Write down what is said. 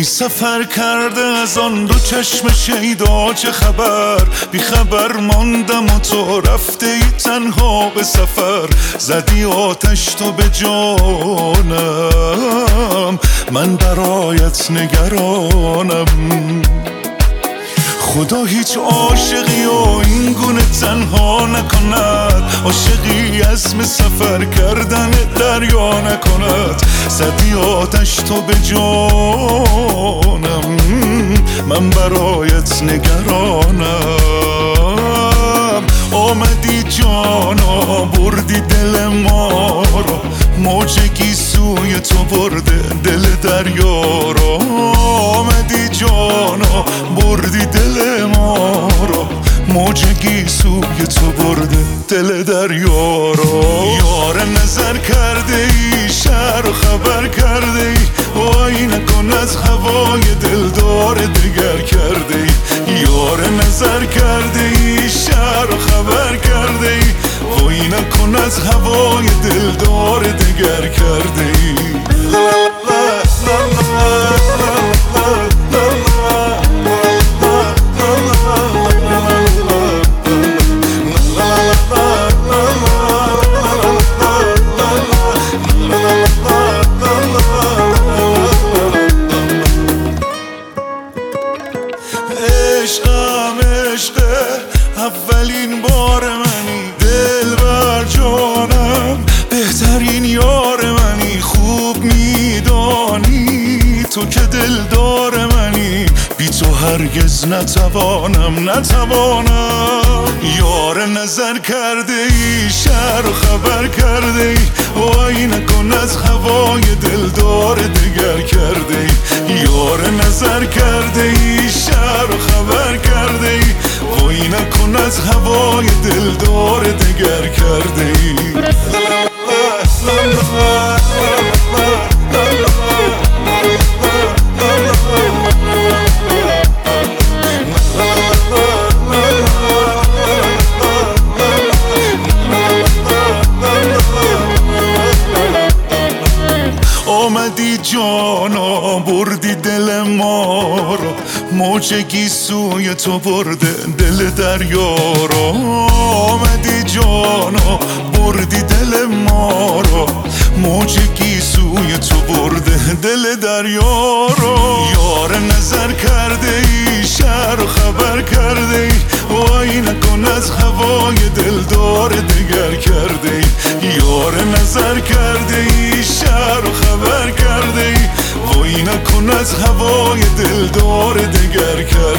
ای سفر کرده از آن دو چشم شیدا چه خبر؟ بی خبر ماندم و تو رفته ای تنها به سفر. زدی آتش تو به جانم، من برایت نگرانم. خدا هیچ عاشقی و این گونه تنها نکند، عاشقی عزم سفر کردن دریا نکند. زدی آتش تو به جانم، من برایت نگرانم. آمدی جانا بردی دل ما را، موج گیسوی تو برده دل دریا را. آمدی جانا بردی دل ما را، موج گیسوی تو برده دل دریا را. یار نظر کرده ای، شهر و خبر کرده ای، وای نکن از هوای دلدار دگر کرده ای. یار نظر کرده ای، شهر و خبر کرده ای، وای نکن از هوای دلدار دگر کرده ای. عشقم عشقه اولین بار منی، دل بر جانم بهترین یار منی. خوب میدانی تو که دلدار منی، بی تو هرگز نتوانم. یار نظر کرده ای، شهر و خبر کرده ای، وای نکن از هوای دلدار دگر کرده ای. یار نظر کرده ای، شهر و خبر کرده ای، وای نکن از هوای دلدار دگر کرده ای. آمدی جانا بردی دل ما را، موج گیسوی تو برده دل دریا را. آمدی جانا بردی دل ما را، موج گیسوی تو برده دل دریا را. یار نظر کرده ای، شهر و خبر کرده ای، وای نکن از هوای دلدار دگر کرده ای. یار نظر کرده ای، شهر و خبر کرده ای، وای نکن از هوای دلدار دگر کرده ای.